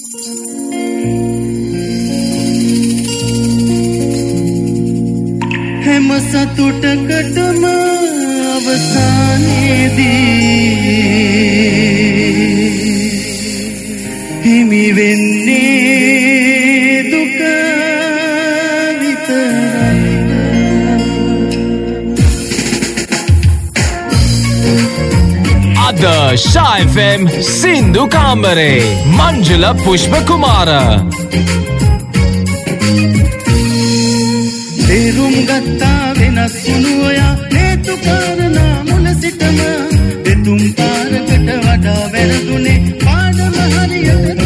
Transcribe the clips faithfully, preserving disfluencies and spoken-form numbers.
හැම සතුටකටම අවසානයේදී හිමි වෙන්නේ දුක විතරයි. අද ශා එෆ් එම් සින්දු කාමරේ මංජුල පුෂ්පකුමාර තේරුම් ගත්තා වෙනස් වුණු ඔයා හේතු කාරණා මුල සිටම දෙතුන් පාරකට වඩා වැරදුනේ පාඩම හරියට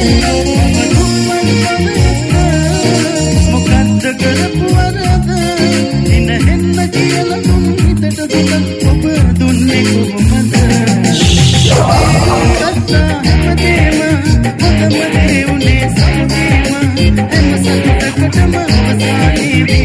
මොකද්ද කරපු වරද ඉන හෙන්න කියලා තුන් හිතට දුක ඔබ දුන්නේ කොහොමද ගත්තා හැමදේම හොඳම දේ උනේ සමුදේම හැම සතුටකටම අවසානයේදී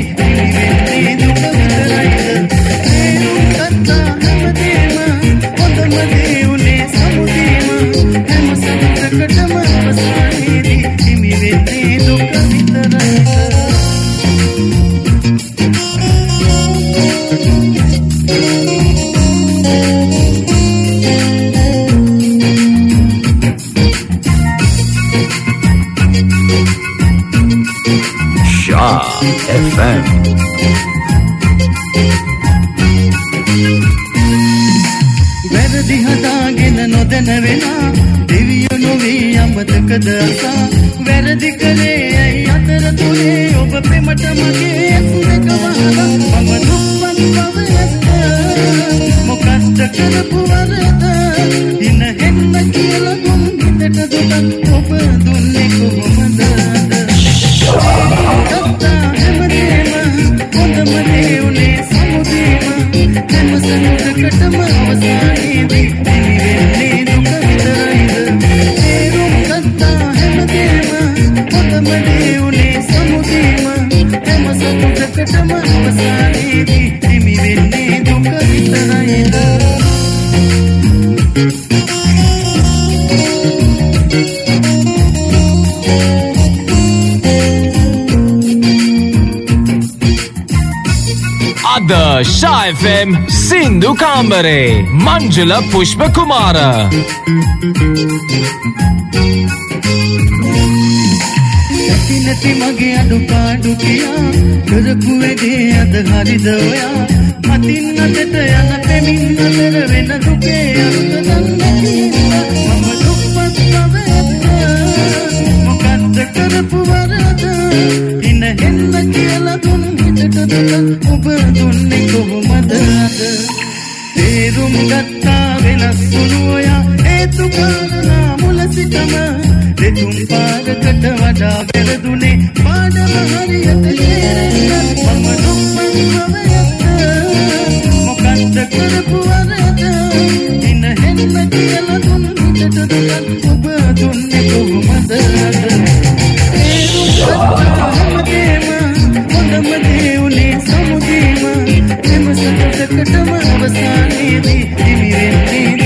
Shah එෆ් එම් වැරදි හදාගෙන නොදැන වෙනා දෙවියෝ නොවේ අමතකද අසා වැරදි කරේ ඇයි අතරතුරේ ඔබ පෙමට මගේ ඇසුරක වහලා මම දුක්වත් පවයද මොකක්ද කරපු වරද ඉන හෙන්න කියලා ගොම් හිතට දුක ඔබ දුන්නේ කොහොමද ගත්තා හැමදේම හොඳම දේ උනේ සමුදේම හැම සතුටකටම අවසානයේදී හිමි වෙන්නේ දුක විතරයිද තේරුම් ගත්තා හැමදේම හොඳම දේ උනේ සමුදේම හැම සතුටකටම අවසානයේදී හිමි වෙන්නේ දුක විතරයිද අද ශා එෆ් එම් සින්දු කාමරේ මංජුල පුෂ්පකුමාර නැති නැති මගේ අඩුපාඩු කියා කරපු වැඩේ අද හරිද ඔයා මතින් අතට යන පෙමින් අතර වෙන දුකේ අර්ථ දන්නේ මම දුක්පත් පවයද මොකද්ද කරපු වරද ඉන හෙන්න කියලා දුන් හිතට දුක ඔබ දුන්නේ කොහොමද අද තේරුම් ගත්තා වෙනස් වුණු ඔයා හේතු කාරණා මුල සිටම දෙතුන් පාරකට වඩා වැරදුනේ පාඩම හරියට තේරෙන්න මම දුක්පත් පවයද මොකද්ද කරපු වරද ඉන හෙන්න කියලා දුන් හිතට දුක ඔබ දුන්නේ කොහොමද අද තේරුම් ගත්තා හැමදේම හොඳම දේ උනේ සමුදේම හැම සතුටකටම අවසානයේදී හිමි වෙන්නේ